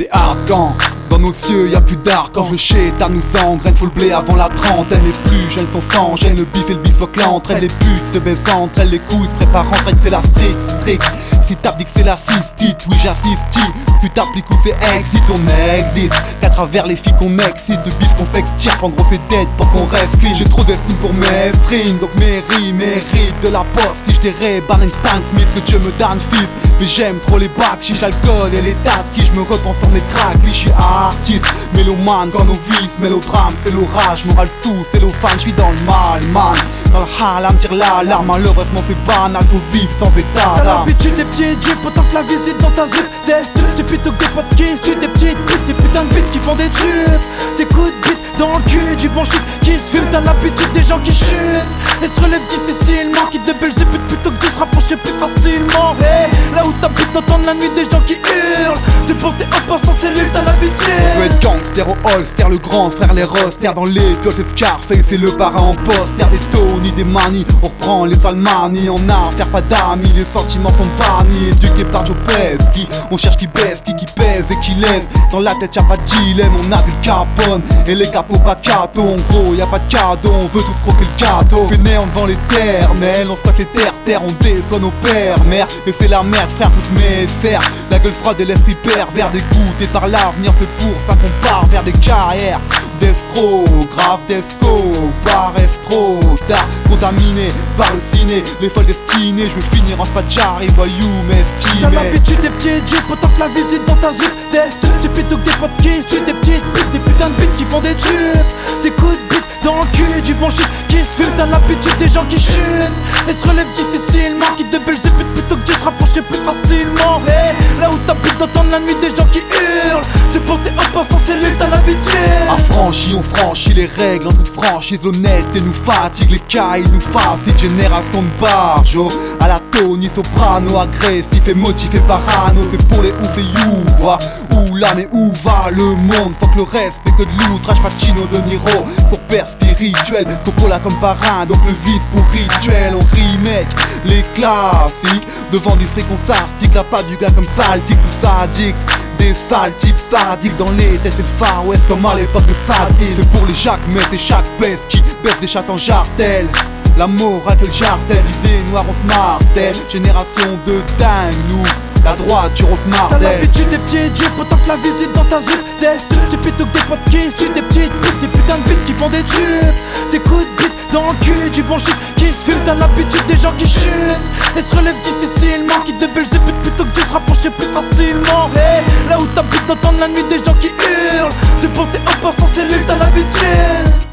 C'est hard quand dans nos cieux y'a plus d'art. Quand je chétard nous engraine, faut le blé avant la trentaine. Les plus jeunes sont sans gêne, le bif et le bifloc l'entraîne. Les putes se baissent entre elles, les couilles se préparent en train que c'est la strict. Si t'as dit que c'est la cystite, oui j'assiste. Tu t'appliques ou c'est exit, on existe qu'à travers les filles qu'on excite. Le bif qu'on s'extire, en gros c'est dead pour qu'on reste clean. J'ai trop d'estime pour mes strings, donc mes rimes méritent de la poste. Si je dirais Stan Smith, que Dieu me donne fils. Mais j'aime trop les bacs, chiche l'alcool et les dates qui je me repense sur mes tracks. Oui j'suis artiste, mélomane quand nos vices, mélodrame c'est l'orage, moral sous, c'est l'eau fan, j'suis dans le mal, man. Dans le halam, tire l'alarme, malheureusement c'est banal, faut vivre sans état T'as d'âme. l'habitude des petits dieux, pendant que la visite dans ta zip d'est. C'est plutôt que des potes qui se tuent, des petites putes, des putains de bites qui font des tubes. Des coups de bite dans le cul, du bon shit qui se fume. T'as l'habitude des gens qui chutent et se relèvent difficilement, qui de Belgique plutôt que de se rapprocher plus facilement. Hey, là où t'habites, d'entendre la nuit des gens qui hurlent, de porter un passe en cellule, t'as l'habitude. Je veux être gangster au holster, le grand frère les rosters. Dans les pioches et Scarface, c'est le parrain en poster. Des Tony, des manies, on reprend les Salmani. En art, faire pas d'amis, les sentiments sont bannis. Éduqués par Joe Pesci, on cherche qui baisse, qui pèse et qui laisse. Dans la tête y'a pas de dilemme, on a vu le Capone et les capots bacato. En gros y'a pas de cadeau, on veut tous croquer le gâteau. Fainéant devant l'éternel, on stocke les terre, on déçoit nos pères, mères. Et c'est la merde, frère, tous mes fers. La gueule froide et l'esprit pervers, dégoûté par l'avenir. C'est pour ça qu'on part vers des carrières d'escrocs, grave d'esco, par estro, tard, contaminé par le ciné, les folles destinées. Je veux finir en spatchari, voyou m'estimer. T'as l'habitude des petits dieux, pendant que la visite dans ta zip d'est. C'est plutôt que des potes qui se tuent, des petites putes, des putains de bites qui font des tubes. Des coups de bite dans le cul, du bon shit qui se fume. T'as l'habitude des gens qui chutent et se relèvent difficilement, qui de Belgique plutôt que de se rapprocher plus facilement. Hey, là où t'habites, d'entendre la nuit des gens qui hurlent, de porter un passe en cellule, t'as l'habitude. Affranchis, on franchit les règles en toute franchise. L'honnêteté nous fatigue, les cailles nous fascinent. Génération de barjo, à la Tony Soprano, agressif et motivé parano. C'est pour les ouf et youva. Où là mais où va le monde? Faut que le respect que de l'outrage, Pacino de Niro. Pour père spirituel, Coppola comme parrain, donc le vice pour rituel. On remake les classiques, devant du fric on s'artique. Là pas du gars comme Saltic, tout sadique. Des sales types sadiques dans les têtes, c'est le Far West comme à l'époque de Sad Hill. C'est pour les Jacques Metz et chaque peste qui baisse des chattes en jartel. La morale que le jartel, idées noires on se martèle. Génération de dingue nous, la droite du rose T'as martel. l'habitude des petits dieux, pendant que la visite dans ta zip d'est. C'est plutôt que des potes qui se tuent, des petites putes, des putains de bites qui font des tubes. Des coups de bite dans le cul, du bon shit qui se fume. T'as l'habitude des gens qui chutent et se relèvent difficilement, qui de Belgique plutôt que de se rapprocher plus facilement. Hey, là où t'habites, d'entendre la nuit des gens qui hurlent, de porter un passe en cellule, t'as l'habitude.